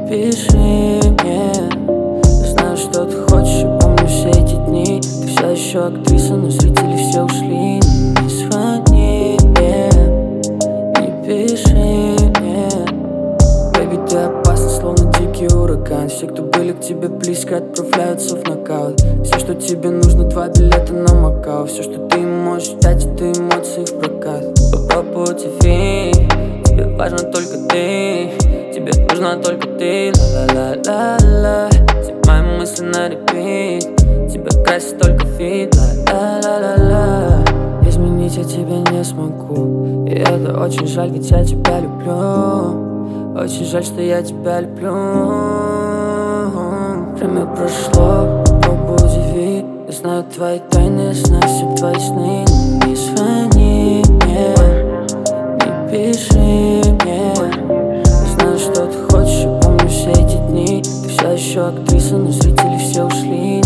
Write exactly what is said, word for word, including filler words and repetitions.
пиши мне. Я знаю, что ты хочешь, и помню все эти дни. Ты вся еще актриса, но зрители все ушли. Не звони мне, не пиши мне. Бэйби, ты опасна, словно дикий ураган. Все, кто были к тебе близко, отправляются в нокаут. Все, что тебе нужно, два билета на Макао. Все, что ты можешь дать, это эмоции в прокат. Попробуй ти ви, тебе важно только ты. Тебе нужна только ты, ла-ла-ла-ла-ла. Все мои мысли на репит, тебя красит только фит, ла-ла-ла-ла-ла. Изменить я тебя не смогу, и это очень жаль, ведь я тебя люблю. Очень жаль, что я тебя люблю. Время прошло, попробуй удиви. Я знаю твои тайны, я знаю все твои сны. Не звони мне, не пиши мне. Я знаю, что ты хочешь, и помню все эти дни. Ты вся еще актриса, но зрители все ушли.